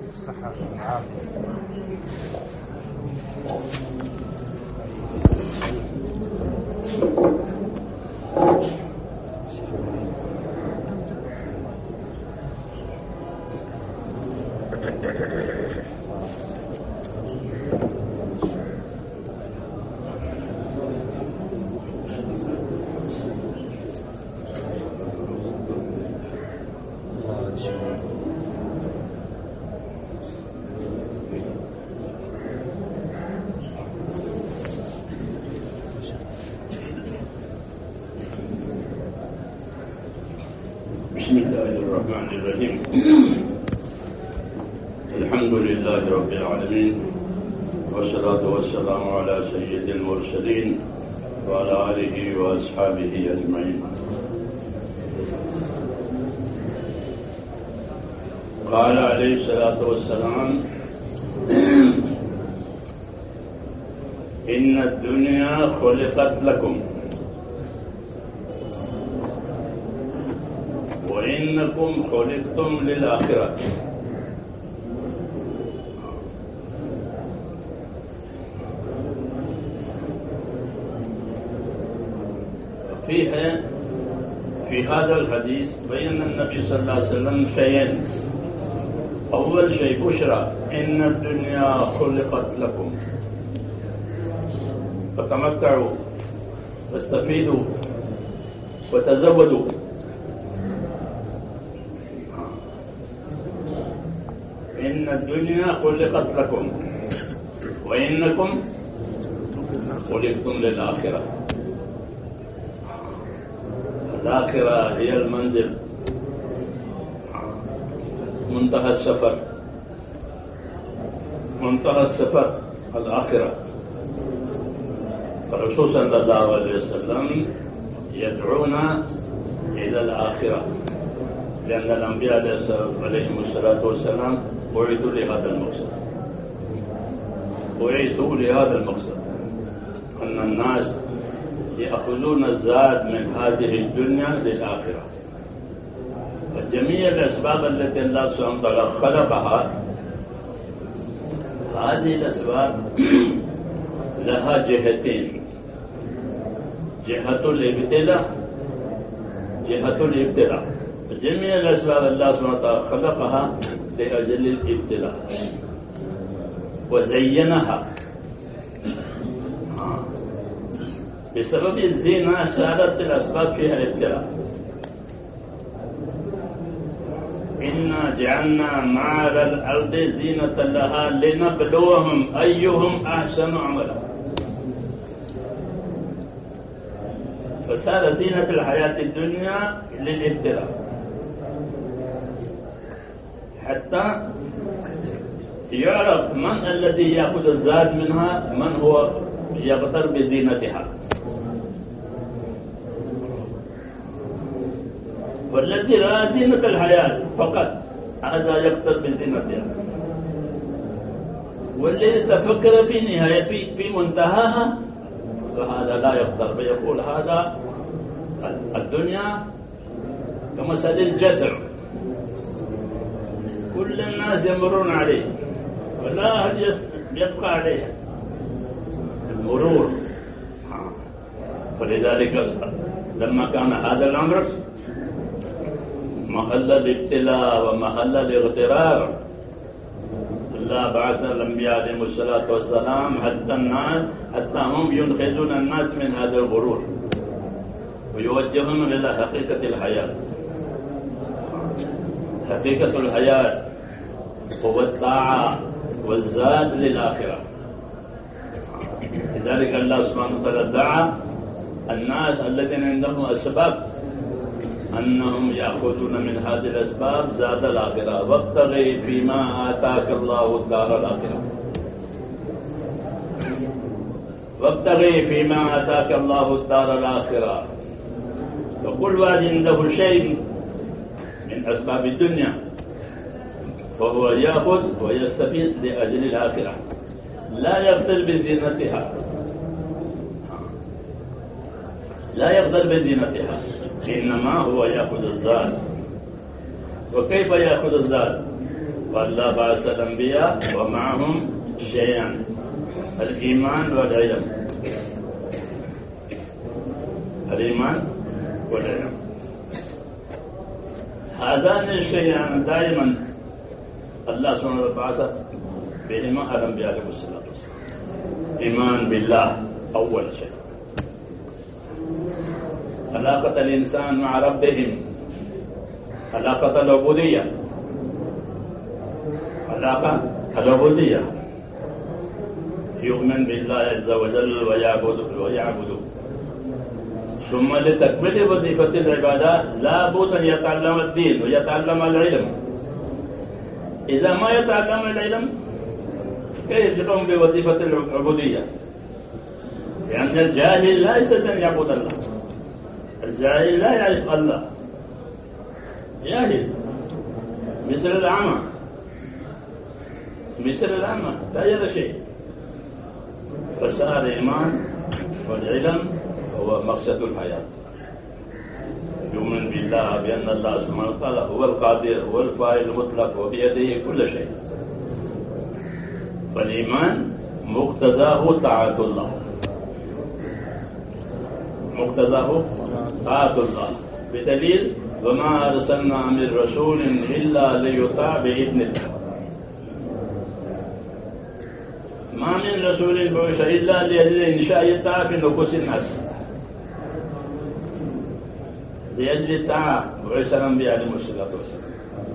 الصحة والعافية. بسم الله الرحمن الرحيم. الحمد لله رب العالمين، والصلاة والسلام على سيد المرسلين وعلى آله وأصحابه أجمعين. قال عليه الصلاة والسلام: إن الدنيا خلقت لكم وإنكم خلقتم للآخرة. في هذا الحديث بين النبي صلى الله عليه وسلم شيئين. أول شيء بشرى إن الدنيا خلقت لكم، فتمتعوا واستفيدوا وتزودوا. إن الدنيا خلقت لكم وإنكم خلقتم للآخرة. الآخرة هي المنزل، منتهى السفر، منتهى السفر الآخرة. فالرسول صلى الله عليه وسلم يدعونا إلى الآخرة، لأن الأنبياء عليهم الصلاة والسلام بعثوا لهذا المقصد، بعثوا لهذا المقصد، أن الناس يأخذون الزاد من هذه الدنيا للآخرة. فجميع الأسباب التي الله سبحانه وتعالى خلقها، هذه الأسباب لها جهتين: جهة الابتلاء، جهة الابتلاء. جميع الأسباب الله سبحانه وتعالى خلقها لأجل الابتلاء وزينها. بسبب الزينة صارت الأسباب فيها ابتلاء. إنا جعلنا ما على الأرض زينة لها لنبلوهم أيهم أحسن عملا. فصار زينة الحياة الدنيا للابتلاء، حتى يعرف من الذي يأخذ الزاد منها، من هو يغتر بزينتها. والذي رأى زينة الحياة فقط هذا يغتر بزينتها، والذي تفكر في نهاية في منتهاها فهذا لا يغتر، فيقول هذا الدنيا كمثل الجسر، كل الناس يمرون عليه ولا أحد يبقى عليه المرور. فلذلك لما كان هذا الأمر محل الابتلاء ومحل الاغترار، الله بعث الأنبياء عليهم الصلاة والسلام حتى هم ينقذون الناس من هذا الغرور ويوجههم إلى حقيقة الحياة. حقيقة الحياة هو الطاعة والزاد للآخرة. لذلك الله سبحانه وتعالى دعا الناس الذين عندهم أسباب أنهم يأخذون من هذه الأسباب زاد الآخرة. وابتغي فيما آتاك الله الدار الآخرة، وابتغي فيما آتاك الله الدار الآخرة. فكل واحد عنده شيء من أسباب الدنيا فهو يأخذ ويستفيد لأجل الآخرة، لا يغتر بزينتها، لا يغتر بزينتها، إنما هو يأخذ الزاد. وكيف يأخذ الزاد؟ والله بعث الأنبياء ومعهم شيئان: الإيمان والعلم. الإيمان والعلم، هذان الشيئان دائما الله سبحانه وتعالى بعث بهما الأنبياء عليهم الصلاة والسلام. إيمان بالله أول شيء، علاقة الإنسان مع ربهم، علاقة العبودية، علاقة العبودية، يؤمن بالله عز وجل ويعبده. ثم لتكمل وظيفة العبادات لا بد أن يتعلم الدين ويتعلم العلم. إذا ما يتعلم العلم كيف يقوم بوظيفة العبودية؟ لأن الجاهل لا يستطيع أن يعبد الله. الجاهل لا يعرف الله، جاهل مثل الأعمى، مثل الأعمى لا يرى شيء. فصار الإيمان والعلم هو مقصد الحياة. يؤمن بالله بأن الله سبحانه وتعالى هو القادر، هو الفاعل المطلق، وبيده كل شيء. فالإيمان مقتضاه طاعة الله، مقتضاه طاعة الله، بدليل: وما أرسلنا من رسول إلا ليطاع بإذن الله. ما من رسول بعث إلا لأجل إنشاء الطاعة في نفوس الناس، لأجل الطاعة بعث الأنبياء عليهم الصلاة والسلام.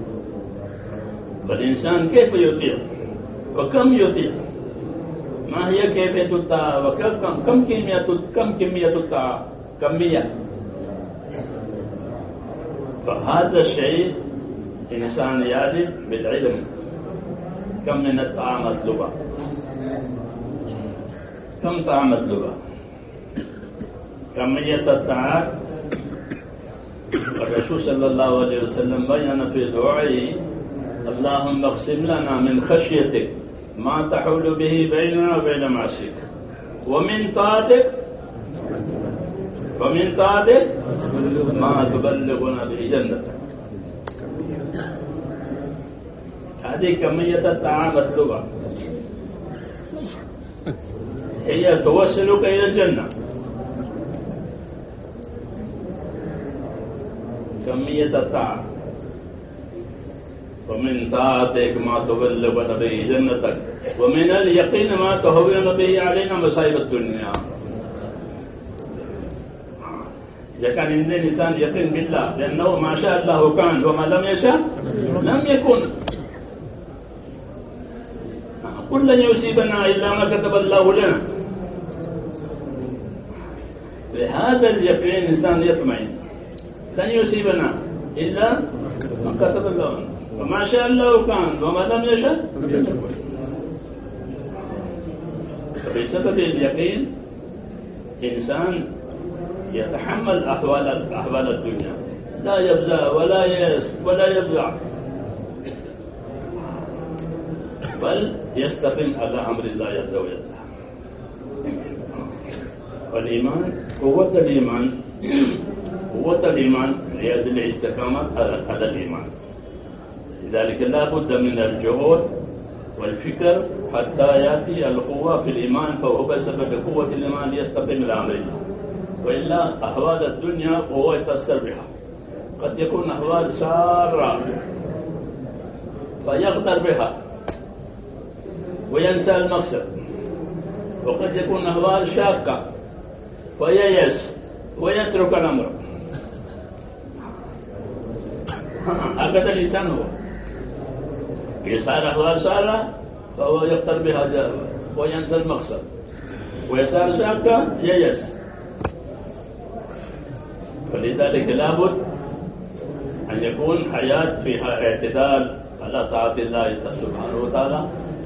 فالإنسان كيف يطيع وكم يطيع؟ ما هي كيفية الطاعة وكم كمية الطاعة؟ كمية. فهذا الشيء إنسان يجب بالعلم كم من الطاعة مطلوبة، كم طاعة مطلوبة، كمية الطاعات. الرسول صلى الله عليه وسلم بيّن في دعائه: اللهم اقسم لنا من خشيتك ما تحول به بيننا وبين معصيتك، ومن طاعتك ما تبلغنا به جنتك. هذه كمية الطاعة مطلوبة، هي توصلك إلى الجنة. كمية الطاعة. ومن طاعتك ما تبلغنا به جنتك، ومن اليقين ما تهون به علينا مصائب الدنيا. إذا كان عند الإنسان يقين بالله لأنه ما شاء الله كان وما لم يشاء لم يكن. قل لن يصيبنا إلا ما كتب الله لنا. بهذا اليقين الإنسان يطمئن، لن يصيبنا إلا ما كتب الله لنا، وما شاء الله كان وما لم يشاء. فبسبب اليقين إنسان يتحمل أحوال الدنيا، لا يبزع ولا ييأس ولا يضيع، بل يستقيم على أمر الله عز وجل. والإيمان قوة الإيمان هي الاستقامة على الإيمان. لذلك لا بد من الجهود والفكر حتى يأتي القوة في الإيمان، فهو بسبب قوة الإيمان يستقيم على أمر الله. وإلا أحوال الدنيا هو يتأثر بها، قد يكون أحوال سارة فيغتر بها وينسى المقصد، وقد يكون أحوال شاقة فييأس ويترك الأمر. هكذا الإنسان هو يسار أحوال سارة فهو يغتر بها وينسى المقصد، ويسار شاقة ييأس. فلذلك لابد أن يكون حياة فيها اعتدال على طاعة الله سبحانه وتعالى،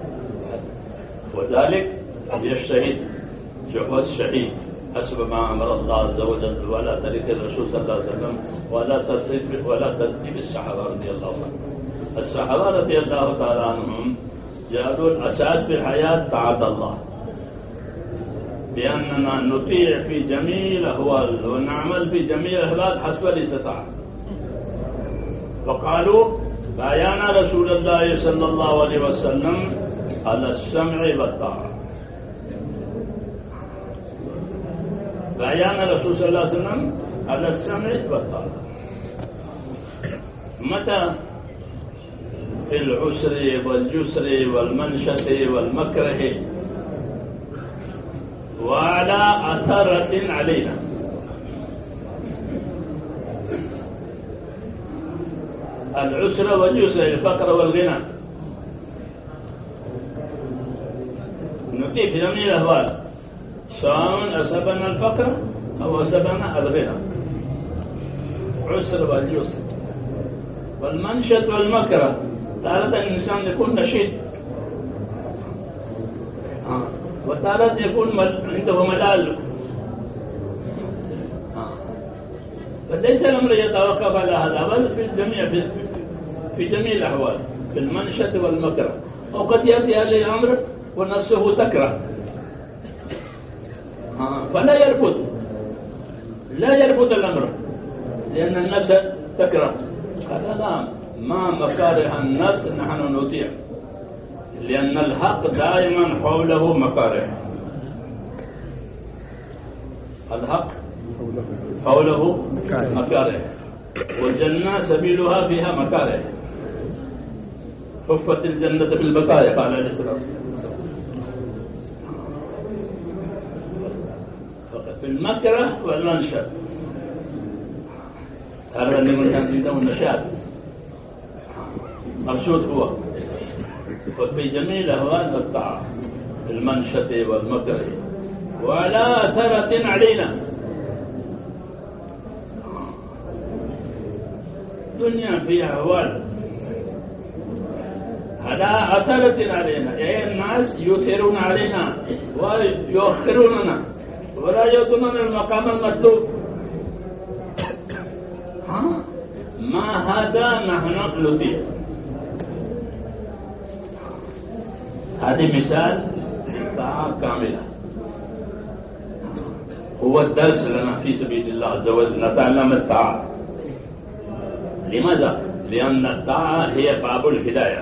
وذلك يجتهد جهد شديد حسب ما أمر الله عز وجل، ولا طريق الرسول صلى الله عليه وسلم، ولا ترتيب الصحابة رضي الله عنهم. الصحابة رضي الله تعالى عنهم جعلوا الأساس في الحياة طاعة الله، بأننا نطيع في جميع الأحوال ونعمل في جميع الأحوال حسب الاستطاعة. وقالوا बायाना रसूलुल्लाह सल्लल्लाहु अलैहि वसल्लम अला सम्'i व ता'a। बायाना रसूल सल्लल्लाहु अलैहि वसल्लम अला सम्'i व ता'a। मता फिल उसरि वल युसरि वल मनशति वल मकरहि व अला अथरतिन अलैना। العسر واليسر، الفقر والغنى، نطيع في جميع الأهوال سواء أصابنا الفقر أو أصابنا الغنى. عسر واليسر والمنشط والمكره، تارة الإنسان يكون نشيط وتارة يكون عنده ملال، فليس الأمر يتوقف على هذا بل في جميع الأحوال، في المنشط والمكره. وقد يأتي هذا الأمر ونفسه تكره فلا يرفض، لا يرفض الأمر لأن النفس تكره. هذا لا، ما مكاره النفس نحن نطيع، لأن الحق دائما حوله مكاره. الحق حوله مكاره، والجنة سبيلها فيها مكاره. حفت الجنة بالبقايا قال عليه الصلاة والسلام. في المكره والمنشط، هذا اللي كان عنده النشاط مرشود هو. وفي جميع الأهوال الطاعة، المنشط والمكره وعلى أثرة علينا. الدنيا فيها أهوال على أثرة علينا، يعني الناس يؤثرون علينا ويؤخروننا ولا يؤتون المقام المطلوب. ما هذا نحن نطيع. هذه مثال طاعة كاملة، هو الدرس لنا في سبيل الله عز وجل، نتعلم الطاعة. لماذا؟ لأن الطاعة هي باب الهداية.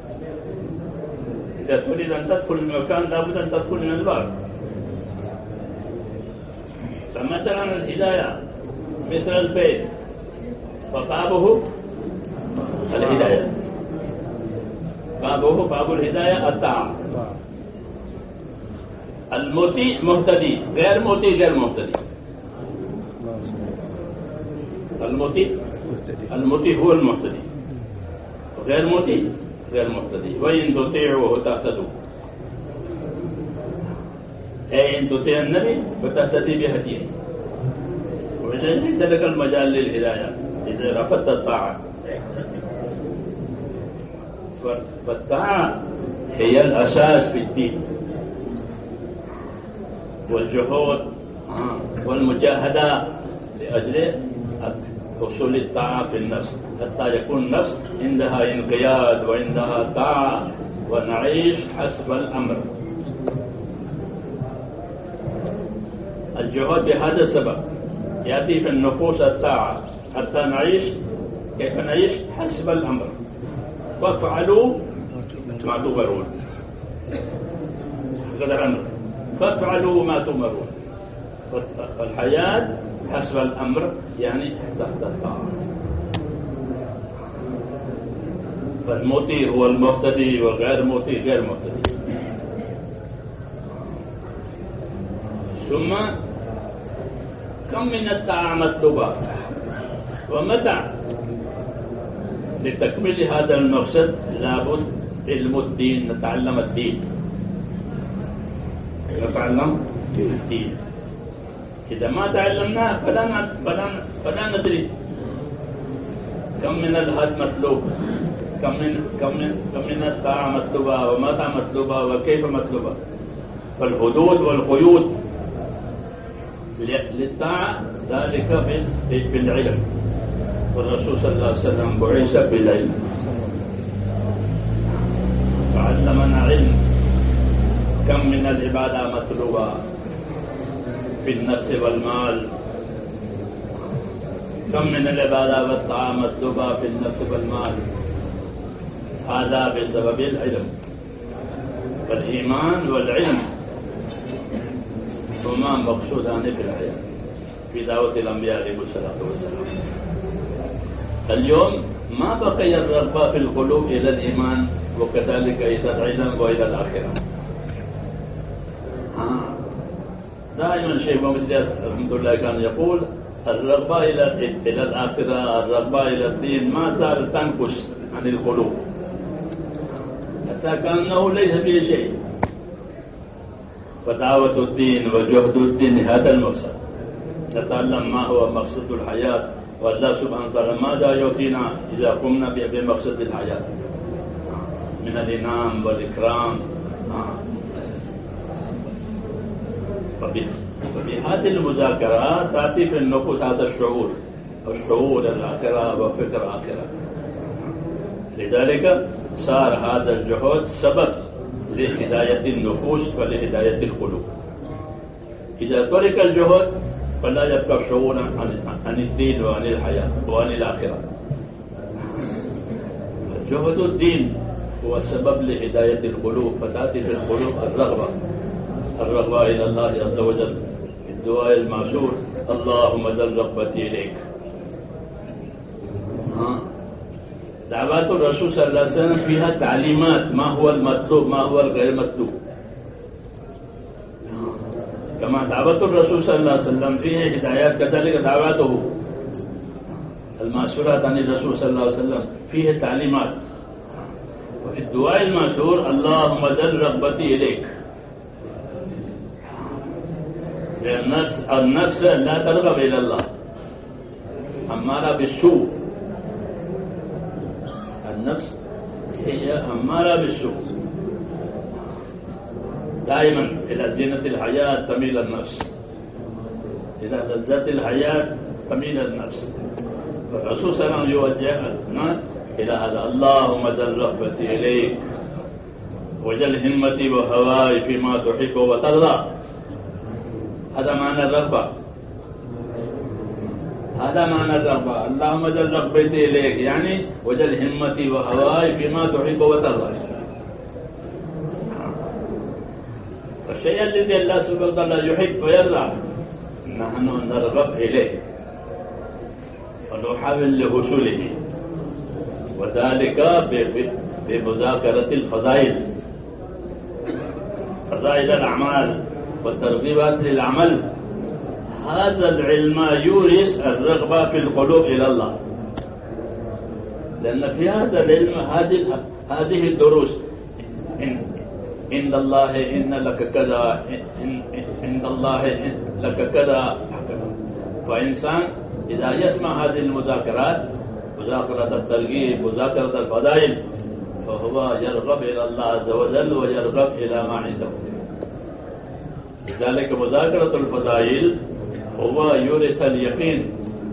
إذا تريد أن تدخل المكان لابد أن تدخل من الباب. فمثلا الهداية مثل البيت، فبابه الهداية، باب الهداية الطاعة. المطيع مهتدي، غير مطيع غير مهتدي. المطيع هو المهتدي، غير مطيع غير مهتدي. وإن تطيعوه تهتدوا، أي إن تطيع النبي فتهتدي بهديه، وليس لك المجال للهداية إذا رفضت الطاعة. فالطاعة هي الأساس في الدين، والجهود والمجاهدة لأجل وصول الطاعة في النفس، حتى يكون النفس عندها انقياد وعندها طاعة ونعيش حسب الأمر. الجهود بهذا السبب يأتي في النفوس الطاعة حتى نعيش كيف نعيش حسب الأمر. فافعلوا ما تؤمرون، هذا الأمر، فافعلوا ما تؤمرون. فالحياة حسب الأمر يعني تحت الطاعة. فالمطيع هو المهتدي والغير مطيع غير مهتدي. ثم كم من الطاعة مطلوبة، ومتى؟ لتكمل هذا المقصد لابد علم الدين، نتعلم الدين، نتعلم الدين. إذا ما تعلمناه فلا ندري كم من الهد مطلوب، كم من الطاعة مطلوبة، ومتى مطلوبة، وكيف مطلوبة. فالحدود والقيود للطاعة ذلك في العلم، والرسول صلى الله عليه وسلم بعث بالعلم فعلمنا علم. كم من العبادة مطلوبة في النفس والمال، كم من العبادة والطاعة مطلوبة في النفس والمال. هذا بسبب العلم. فالإيمان والعلم هما مقصودان في الحياة في دعوة الأنبياء عليهم الصلاة والسلام. اليوم ما بقي الرغبة في القلوب إلى الإيمان وكذلك إلى العلم وإلى الآخرة. دائما شيخ محمد رحمة الله كان يقول الرغبة إلى الآخرة، الرغبة إلى الدين ما زالت تنقص عن القلوب حتى كأنه ليس فيه شيء. فدعوة الدين وجهد الدين هذا المقصد. نتعلم ما هو مقصد الحياة، والله سبحانه وتعالى ماذا يعطينا إذا قمنا بمقصد الحياة من الإنعام والإكرام. ففي هذه المذاكرات تأتي في النفوس هذا الشعور الآخرة وفكر آخرة. لذلك صار هذا الجهد سبب لهداية النفوس ولهداية القلوب. إذا ترك الجهد فلا يبقى شعورا عن الدين وعن الحياة وعن الآخرة. جهد الدين هو السبب لهداية القلوب، فتأتي في القلوب الرغبة إلى الله عز وجل. الدعاء المعشور اللهم زل رغبتي إليك. دعوات الرسول صلى الله عليه وسلم فيها تعليمات ما هو المطلوب ما هو الغير مطلوب. كما دعوة الرسول صلى الله عليه وسلم فيه هدايات، كذلك دعواته المعشورات عن الرسول صلى الله عليه وسلم فيه تعليمات. وفي الدعاء المعشور اللهم زل رغبتي إليك. لأن النفس لا ترغب إلى الله، أمارة بالسوء. النفس هي أمارة بالسوء، دائما إلى زينة الحياة تميل النفس، إلى لذات الحياة تميل النفس. فالرسول صلى الله عليه وسلم يوجهنا إلى هذا اللهم زل رغبتي إليك وجل همتي وهواي فيما تحب وترضى. هذا معنى الرغبة، هذا معنى الرغبة. اللهم جل رغبتي إليك يعني وجل همتي وهواي فيما تحب وترضى. الشيء الذي الله سبحانه وتعالى يحب ويرضى نحن نرغب إليه ونحاول لوصوله، وذلك بمذاكرة الفضائل، فضائل الأعمال والترغيبات للعمل. هذا العلم يورث الرغبة في القلوب إلى الله، لأن في هذا العلم هذه الدروس إن الله إن لك كذا، إن الله لك كذا. فإنسان إذا يسمع هذه المذاكرات، مذاكرة الترغيب، مذاكرة الفضائل، فهو يرغب إلى الله عز وجل ويرغب إلى ما عنده. لذلك مذاكرة الفضائل هو يورث اليقين،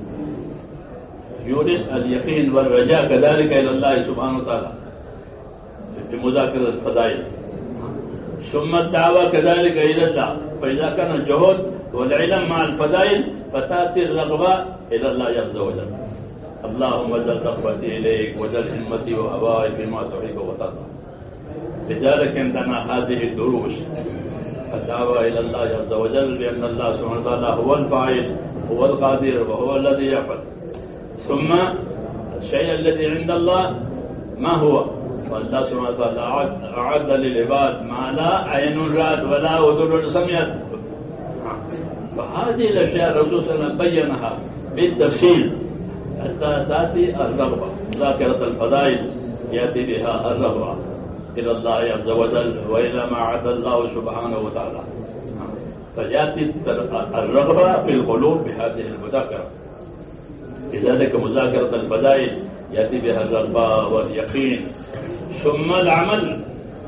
يورث اليقين والرجاء كذلك إلى الله سبحانه وتعالى بمذاكرة الفضائل. ثم الدعوة كذلك إلى الله. فإذا كان الجهد والعلم مع الفضائل فتأتي الرغبة إلى الله عز وجل. اللهم زل رغبتي إليك وزل همتي وهواي بما تحب وترضى. لذلك عندنا هذه الدروس الدعوة إلى الله عز وجل، بأن الله سبحانه وتعالى هو الفاعل، هو القادر، وهو الذي يفعل. ثم الشيء الذي عند الله ما هو؟ فالله سبحانه وتعالى أعد للعباد ما لا عين رأت ولا أذن سمعت. فهذه الأشياء الرسول صلى الله عليه وسلم بينها بالتفصيل حتى تأتي الرغبة. ذاكرة الفضائل يأتي بها الرغبة إلى الله عز وجل وإلى ما أعد الله سبحانه وتعالى. فيأتي الرغبة في القلوب بهذه المذاكرة. لذلك مذاكرة الفضائل يأتي بها الرغبة واليقين. ثم العمل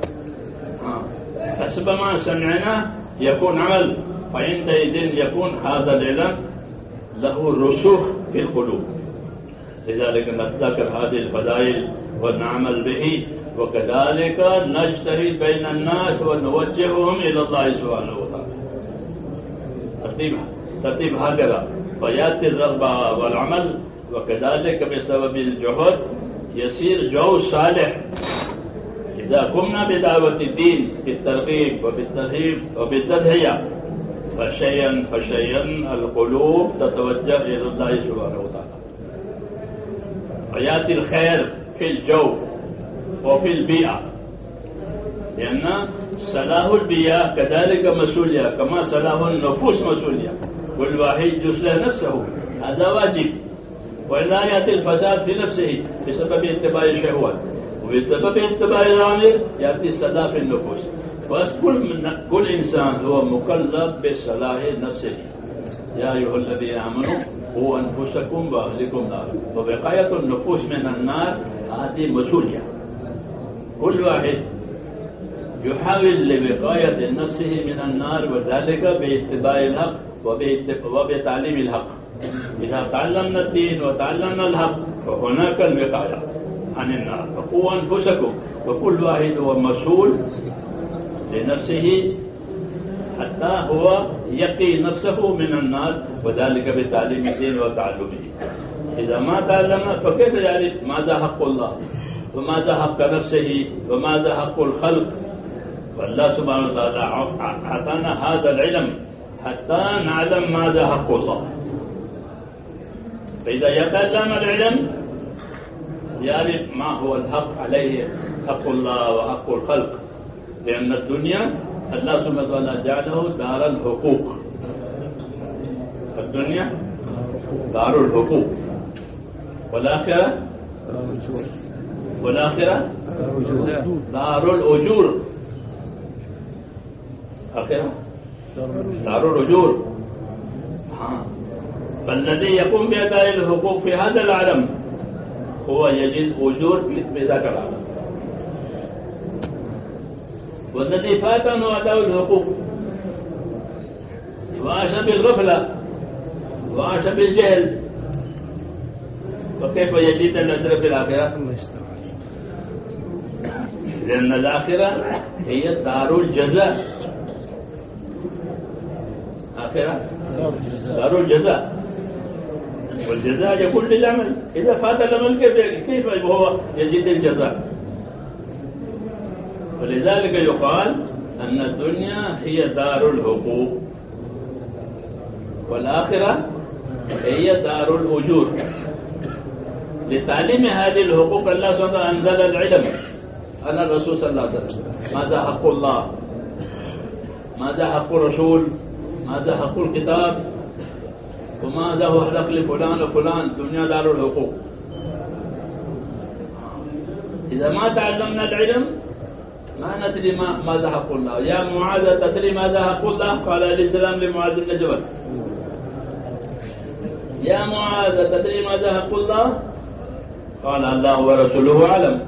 حسب ما سمعنا يكون عمل، فعندئذ يكون هذا العلم له رسوخ في القلوب. لذلك نتذكر هذه الفضائل ونعمل به، وكذلك نجتهد بين الناس ونوجههم إلى الله سبحانه وتعالى. ترتيب هكذا، فيأتي الرغبة والعمل، وكذلك بسبب الجهد يصير جو صالح إذا قمنا بدعوة الدين بالترغيب وبالترهيب وبالتدعية فشيئا القلوب تتوجه إلى الله سبحانه وتعالى، ويأتي الخير في الجو وفي البيئة، لأن صلاح البيئة كذلك مسؤولية كما صلاح النفوس مسؤولية. كل واحد يصلح نفسه، هذا واجب، وإلا يأتي الفساد في نفسه بسبب اتباع الشهوات، وبسبب اتباع الأوامر يأتي الصلاح في النفوس. كل إنسان هو مكلف بصلاح نفسه. يا أيها الذين آمنوا قوا أنفسكم وأهلكم نارا، وبقاية النفوس من النار هذه مسؤولية. كل واحد يحاول لوقاية نفسه من النار، وذلك باتباع الحق وبتعليم الحق. إذا تعلمنا الدين وتعلمنا الحق فهناك الوقاية عن النار. فقوا أنفسكم، وكل واحد هو مسؤول لنفسه حتى هو يقي نفسه من النار، وذلك بتعليم الدين وتعلمه. إذا ما تعلم فكيف يعرف ماذا حق الله وماذا حق نفسه وماذا حق الخلق؟ فالله سبحانه وتعالى أعطانا هذا العلم حتى نعلم ماذا حق الله. فإذا يتعلم العلم يعرف ما هو الحق عليه، حق الله وحق الخلق. لأن الدنيا الله سبحانه وتعالى جعله دار الحقوق. الدنيا دار الحقوق، والآخرة دار الأجور. آخرة دار الأجور. فالذي يقوم بأداء الحقوق في هذا العالم هو يجد أجور في ذاك العالم، والذي فاته أداء الحقوق وعاش بالغفلة وعاش بالجهل فكيف يجد الأجر في الآخرة؟ لأن الآخرة هي دار الجزاء. آخرة دار الجزاء، والجزاء يكون للعمل. إذا فات العمل كيف هو يجد الجزاء؟ ولذلك يقال أن الدنيا هي دار الحقوق، والآخرة هي دار الأجور. لتعليم هذه الحقوق الله سبحانه وتعالى أنزل العلم على الرسول صلى الله عليه وسلم. ماذا حق الله؟ ماذا حق الرسول؟ ماذا حق الكتاب؟ وماذا هو حق لفلان وفلان؟ الدنيا دار الحقوق. إذا ما تعلمنا العلم ما ندري ماذا حق الله. يا معاذ تدري ماذا حق الله؟ قال الإسلام لمعاذ بن جبل. يا معاذ تدري ماذا حق الله؟ قال الله ورسوله أعلم.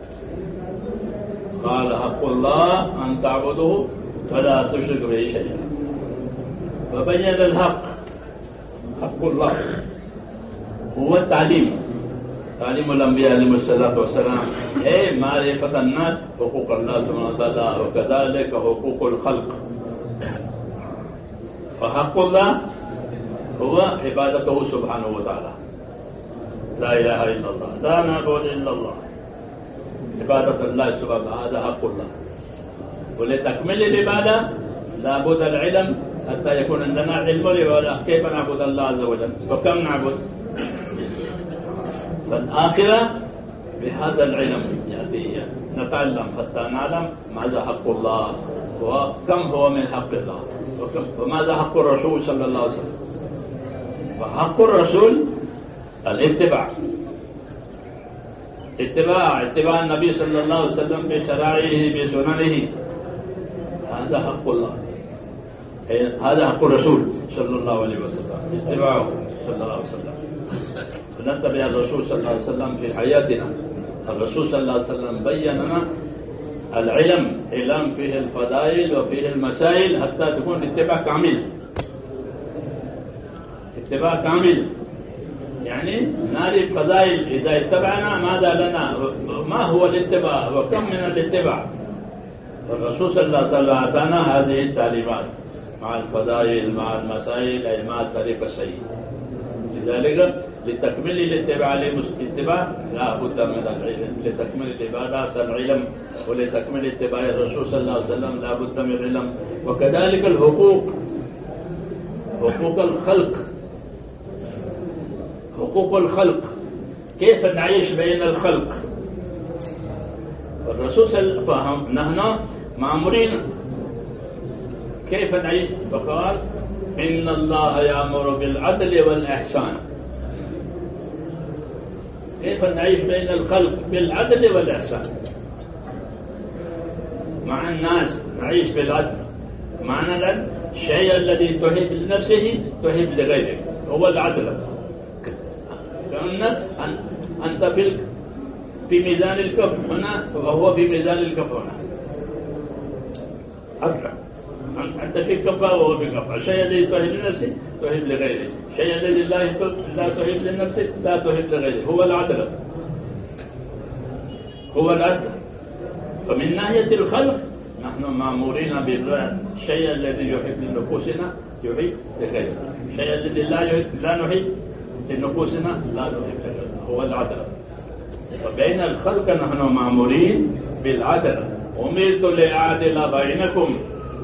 قال حق الله أن تعبده ولا تشرك به شيئا. فبين الحق. حق الله هو التعليم، تعليم الأنبياء عليهم الصلاة والسلام، أي معرفة الناس حقوق الله سبحانه وتعالى، وكذلك حقوق الخلق. فحق الله هو عبادته سبحانه وتعالى، لا إله إلا الله، لا نعبد إلا الله، عبادة الله سبحانه وتعالى، هذا حق الله. ولتكمل العبادة لابد العلم حتى يكون عندنا علم كيف نعبد الله عز وجل وكم نعبد. فالآخرة بهذا العلم يأتي نتعلم حتى نعلم ماذا حق الله وكم هو من حق الله وماذا حق الرسول صلى الله عليه وسلم. فحق الرسول الاتباع، اتباع النبي صلى الله عليه وسلم بشرائعه بسننه، هذا حق الله، هذا حق الرسول صلى الله عليه وسلم، اتباعه صلى الله عليه وسلم. فنتبع الرسول صلى الله عليه وسلم في حياتنا. الرسول صلى الله عليه وسلم بين لنا علم فيه الفضائل وفيه المسائل حتى تكون اتباع كامل. اتباع كامل يعني نعرف فضائل. إذا اتبعنا ماذا لنا، ما هو الاتباع وكم من الاتباع. الرسول صلى الله عليه وسلم أعطانا هذه التعليمات مع الفضائل مع المسائل أي مع الطريق السيء. لذلك لتكمل الاتباع لا بد من العلم، لتكمل العبادات العلم، ولتكمل اتباع الرسول صلى الله عليه وسلم لا بد من العلم. وكذلك الحقوق، حقوق الخلق، حقوق الخلق، كيف نعيش بين الخلق. الرسول صلى الله عليه وسلم نحن مأمورين كيف نعيش، فقال إن الله يأمر بالعدل والإحسان. كيف نعيش بين الخلق بالعدل والإحسان مع الناس، نعيش بالعدل. معنى العدل الشيء الذي تحب لنفسه تحب لغيرك، هو العدل. كأنك أنت في ميزان الكف هنا وهو في ميزان الكف هنا، عدل. أنت في كفة وهو في كفة. الشيء الذي تحب لنفسك تحب لغيرك، الشيء الذي لا تحب لنفسك لا تحب لغيرك، هو العدل، هو العدل. فمن ناحية الخلق نحن مأمورين بالشيء الذي يحب لنفوسنا يحب لغيرنا، الشيء الذي لا نحب لنفوسنا لا نحب لغيرنا، هو العدل. وبين الخلق نحن مأمورين بالعدل. أمرت لأعدل بينكم،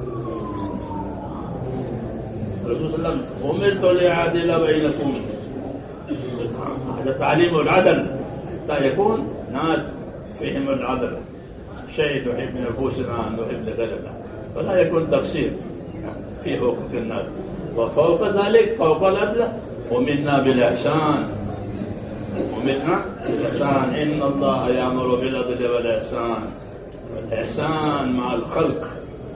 الرسول صلى الله عليه وسلم أمرت لأعدل بينكم، هذا تعليم العدل حتى يكون ناس فيهم العدل، شيء نحب نفوسنا نحب لغيرنا، فلا يكون تفسير في حقوق الناس. وفوق ذلك فوق العدل ومنا بالإحسان، ومنا بالإحسان. إن الله يأمر بالعدل والإحسان، والإحسان مع الخلق،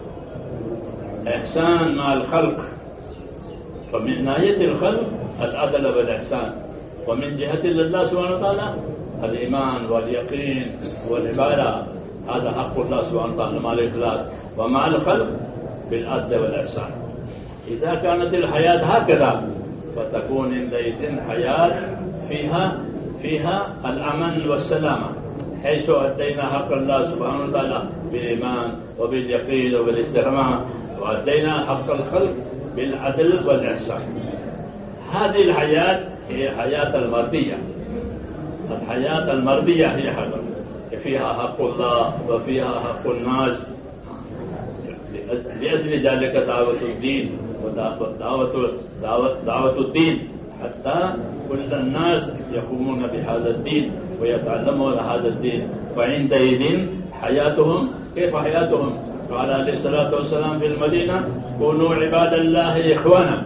إحسان مع الخلق. فمن ناحية الخلق العدل والإحسان، ومن جهة الله سبحانه وتعالى الإيمان واليقين والعبادة، هذا حق الله سبحانه وتعالى مع الإخلاص. ومع الخلق بالعدل والإحسان. إذا كانت الحياة هكذا فتكون عندئذ حياة فيها الأمن والسلامة، حيث أدينا حق الله سبحانه وتعالى بالإيمان وباليقين وبالاستقامة، وأدينا حق الخلق بالعدل والإحسان. هذه الحياة هي حياة المرضية، الحياة المرضية هي حق فيها حق الله وفيها حق الناس. لأجل ذلك دعوة الدين ودعوة الدين حتى كل الناس يقومون بهذا الدين ويتعلمون هذا الدين. فعندئذ حياتهم كيف حياتهم؟ قال عليه الصلاة والسلام في المدينة كونوا عباد الله إخوانا،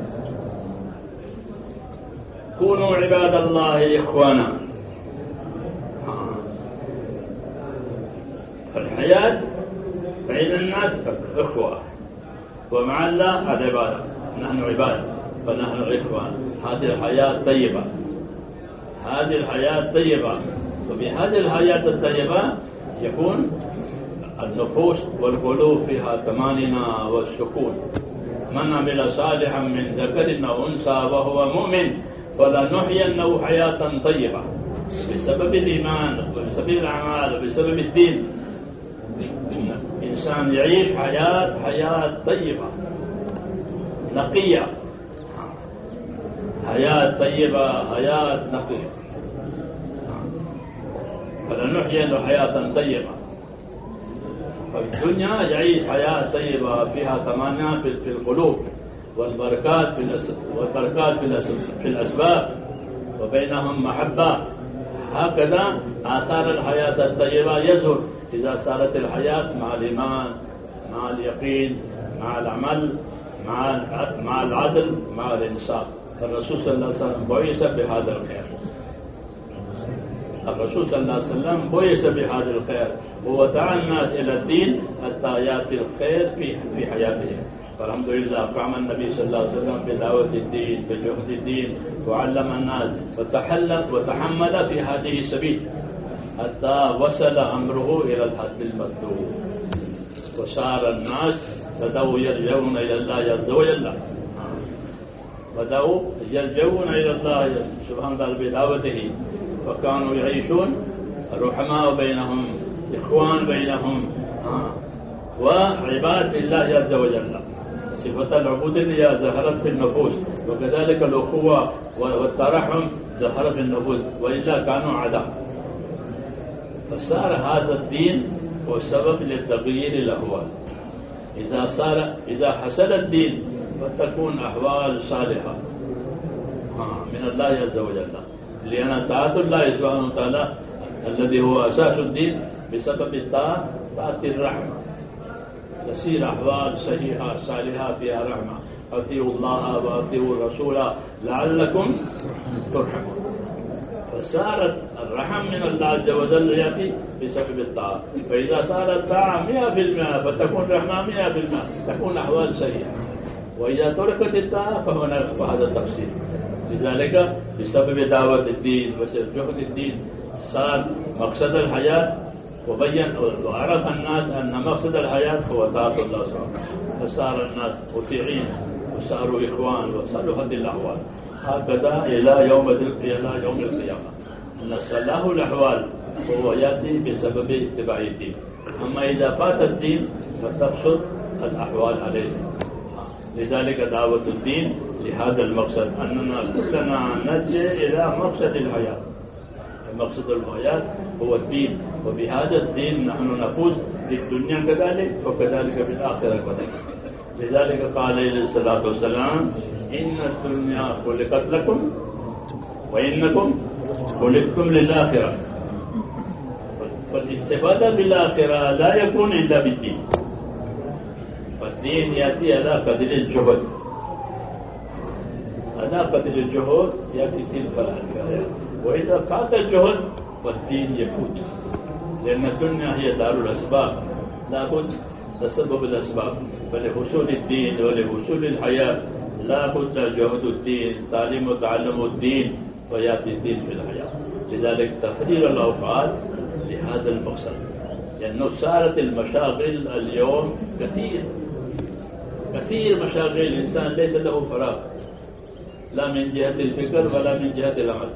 كونوا عباد الله إخوانا. الحياة بين الناس إخوة، ومع الله العبادة، نحن عباد فنحن إخوان. هذه الحياة طيبة، هذه الحياة طيبة. وبهذه الحياة الطيبة يكون النفوس والقلوب فيها طمأنينة والسكون. من عمل صالحا من ذكر أو أنثى وهو مؤمن فلنحيينه حياة طيبة، بسبب الإيمان وبسبب الأعمال وبسبب الدين. إنسان يعيش حياة طيبة نقية، حياة طيبة، حياة نقية. فلنحيينه حياة طيبة. فالدنيا يعيش حياة طيبة فيها طمأنينة في القلوب، والبركات في الأسباب، وبينهم محبة. هكذا آثار الحياة الطيبة يظهر إذا صارت الحياة مع الإيمان، مع اليقين، مع العمل، مع العدل، مع الإنصاف. الرسول صلى الله عليه وسلم بعث بهذا الخير، الرسول صلى الله عليه وسلم بعث بهذا الخير، ودعا الناس إلى الدين حتى يأتي الخير في حياتهم. فالحمد لله قام النبي صلى الله عليه وسلم بدعوة الدين بجهد الدين، وعلم الناس وتحمل في هذه السبيل حتى وصل أمره إلى الحد المطلوب، وصار الناس بدأوا يرجعون إلى الله عز وجل، بدأوا يرجعون إلى الله سبحانه وتعالى بدعوته، فكانوا يعيشون رحماء بينهم، إخوان بينهم، وعباد لله عز وجل. صفة العبودية ظهرت في النفوس، وكذلك الأخوة والترحم ظهر في النفوس، وإلا كانوا عداء. فصار هذا الدين هو سبب لتغيير الأحوال. إذا حصل الدين فتكون أحوال صالحة من الله عز وجل، لأن طاعة الله سبحانه وتعالى الذي هو أساس الدين بسبب الطاعة تأتي الرحمة، تصير أحوال صحيحة صالحة فيها رحمة. أطيعوا الله وأطيعوا الرسول لعلكم ترحمون. فصارت الرحم من الله عز وجل يأتي بسبب الطاعة، فإذا صارت الطاعة 100% فتكون رحمة 100%، تكون أحوال صحيحة. وإذا تركت الطاعة فهذا التفسير. لذلك بسبب دعوة الدين وجهد الدين صار مقصد الحياة، وبين وعرف الناس أن مقصد الحياة هو طاعة الله سبحانه، فصار الناس مطيعين وصاروا إخوان وصاروا هذه الأحوال. هكذا إلى يوم القيامة أن صلاح الأحوال هو يأتي بسبب اتباع الدين. أما إذا فات الدين فتفسد الأحوال عليه. لذلك دعوة الدين لهذا المقصد، أننا كلنا نلجأ إلى مقصد الحياة. مقصد الحياة هو الدين، وبهذا الدين نحن نفوز في الدنيا كذلك وكذلك في الآخرة كذلك. لذلك قال عليه الصلاة والسلام: إن الدنيا خلقت لكم وإنكم خلقتم للآخرة. فالاستفادة بالآخرة لا يكون إلا بالدين، فالدين يأتي على قدر الجهد، على قدر الجهد يأتي الدين فالآخرة. وإذا فات الجهد فالدين يفوت، لأن الدنيا هي دار الأسباب، لابد تسبب الأسباب. فلحصول الدين ولحصول الحياة لابد جهد الدين، تعليم وتعلم الدين، ويأتي الدين في الحياة. لذلك تفريغ الأوقات لهذا المقصد، لأنه صارت المشاغل اليوم كثير مشاغل، الإنسان ليس له فراغ لا من جهة الفكر ولا من جهة العمل.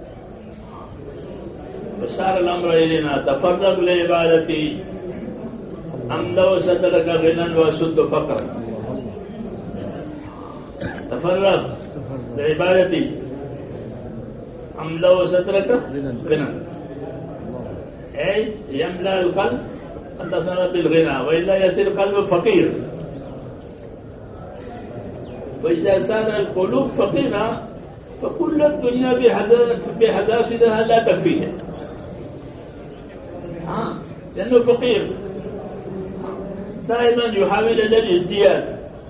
فصار الأمر إلينا: تفرغ لعبادتي أم لو سترك غنى وسد فقرا. تفرغ لعبادتي أم لو سترك غنى، أي يملأ القلب بالغنى، وإلا يصير قلب فقير. وإذا صار القلوب فقيرة فكل الدنيا بحذافيرها لا تكفيه، لأنه فقير دائما يحاول الازدياد.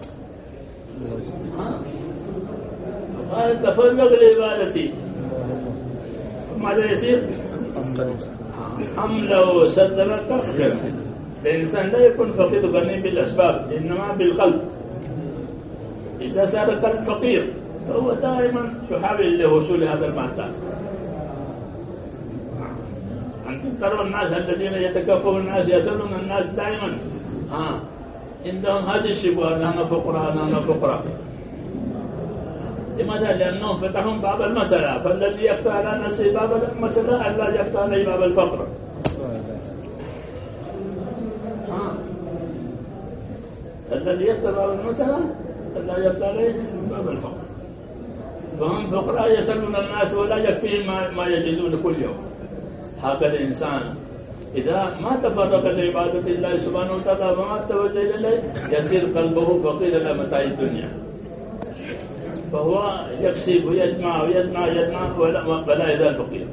قال: تفرغ لعبادتي، ماذا يصير؟ أم لو صدرك غنى. الإنسان لا يكون فقير غني بالأسباب، إنما بالقلب. إذا صار القلب فقير فهو دائما يحاول لوصول هذا المعنى. أنتم ترون الناس الذين يتكفون الناس يسألون الناس دائما عندهم هذه الشبهة: نحن فقراء نحن فقراء. لماذا؟ لأنهم فتحوا باب المسألة، فالذي يفتح على نفسه باب المسألة ألا يفتح عليه باب الفقر. الذي يفتح باب المسألة ألا يفتح عليه باب الفقر. فهم فقراء يسألون الناس ولا يكفيهم ما يجدون كل يوم. هكذا الإنسان إذا ما تفرغ لعبادة الله سبحانه وتعالى وما توجه إليه يصير قلبه فقير إلى متاع الدنيا، فهو يكسب ويجمع ولا يزال فقير.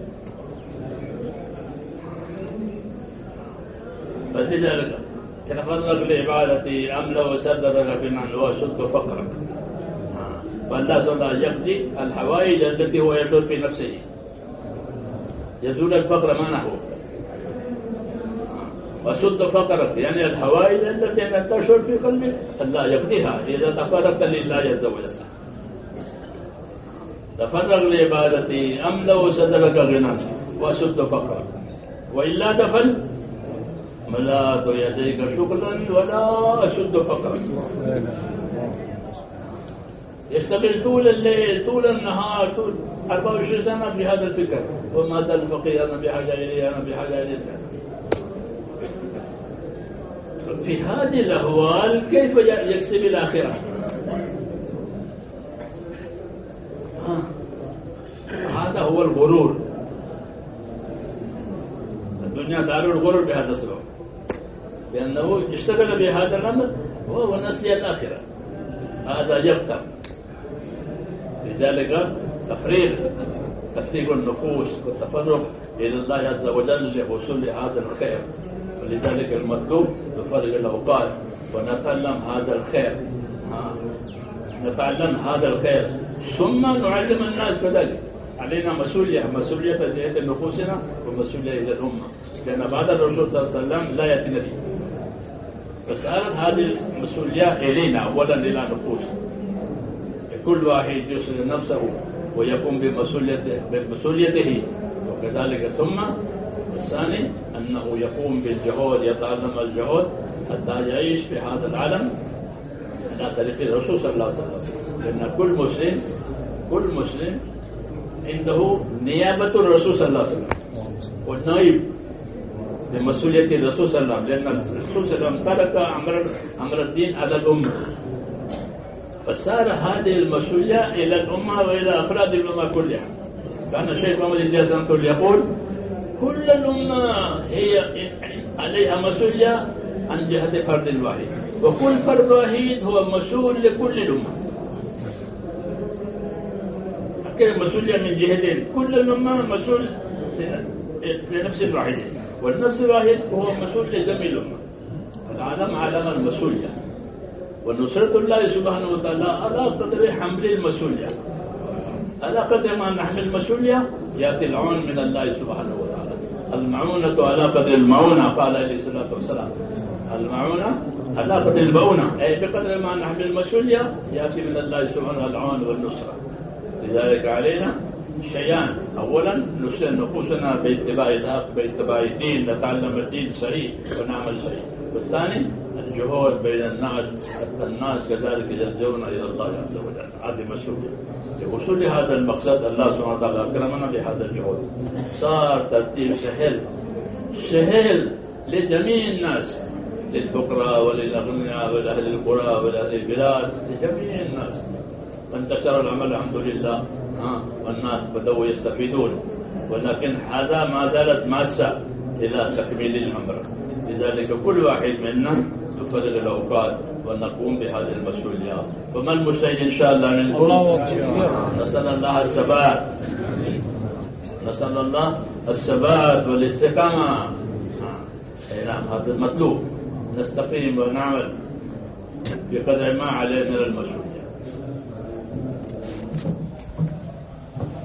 فلذلك تفرغ لعبادتي أم لو سددك بمن وشد فقرك. فالله سبحانه يقضي الحوائج التي هو يشعر في نفسه، يزول الفقر ما نحوه. وسد فقرك يعني الحوائج التي تشعر في قلبك الله يقضيها إذا تفرغت لله عز وجل. تفرغ لعبادتي أم لو سددك غنى وسد فقرك، وإلا تفل ملأت يديك شغلا ولا أسد فقرك. يشتغل طول الليل طول النهار طول 24 سنة بهذا الفكر، وما زال الفقير أنا بحاجة إليه أنا بحاجة إليه. في هذه الأهوال كيف يكسب الآخرة؟ الغرور. الدنيا دار الغرور بهذا السبب، لأنه اشتغل بهذا الأمر ونسي الآخرة. هذا يبقى. لذلك تفريغ النفوس والتفرغ إلى الله عز وجل لحصول هذا الخير. ولذلك المطلوب نفرغ الأوقات ونتعلم هذا الخير، نتعلم هذا الخير ثم نعلم الناس كذلك. علينا مسؤولية تجاه نفوسنا ومسؤولية إلى الأمة، لأن بعد الرسول صلى الله عليه وسلم لا يأتي نبي، فسألت هذه المسؤولية إلينا أولا إلى نفوس. كل واحد يصل نفسه ويقوم بمسؤوليته، وكذلك ثم الثاني أنه يقوم بالجهود، يتعلم الجهود حتى يعيش في هذا العالم على طريق الرسول صلى الله عليه وسلم. لأن كل مسلم عنده نيابة الرسول صلى الله عليه وسلم، والنائب بمسؤولية الرسول صلى الله عليه وسلم، لأن الرسول صلى الله عليه وسلم ترك أمر الدين على الأمة، فصار هذه المسؤولية إلى الأمة وإلى أفراد الأمة كلها. كان الشيخ محمد الجازم يقول كل الأمة هي عليها مسؤولية عن جهة فرد واحد، وكل فرد واحد هو مسؤول لكل الأمة. مسؤولية من جهتين، كل الأمة مسؤول لنفس الواحد، والنفس الواحد هو مسؤول لجميع الأمة. العالم عالم المسؤولية، ونصرة الله سبحانه وتعالى على قدر حمل المسؤولية. على قدر ما نحمل المسؤولية يأتي العون من الله سبحانه وتعالى. المعونة على قدر المعونة، قال عليه الصلاة والسلام المعونة على قدر المعونة، أي بقدر ما نحمل المسؤولية يأتي من الله سبحانه العون والنصرة. لذلك علينا شيئان: أولا نسلم نفوسنا باتباع الحق، باتباع الدين، نتعلم الدين صحيح ونعمل صحيح. والثاني الجهود بين الناس حتى الناس كذلك يرجعون إلى الله عز وجل. هذه مسؤولية. لوصول هذا المقصد الله سبحانه وتعالى أكرمنا بهذا الجهود. صار ترتيب سهل لجميع الناس، للفقراء وللأغنياء ولأهل القرى ولأهل البلاد، لجميع الناس. وانتشر العمل الحمد لله، والناس بدأوا يستفيدون، ولكن هذا ما زالت ماسة إلى تكميل الأمر. لذلك كل واحد منا يفضل الأوقات ونقوم بهذه المسؤوليات. فما المجتهد إن شاء الله منكم؟ نسأل الله الثبات، نسأل الله الثبات والاستقامة. نعم، هذا المطلوب. نستقيم ونعمل بقدر ما علينا من المسؤولية.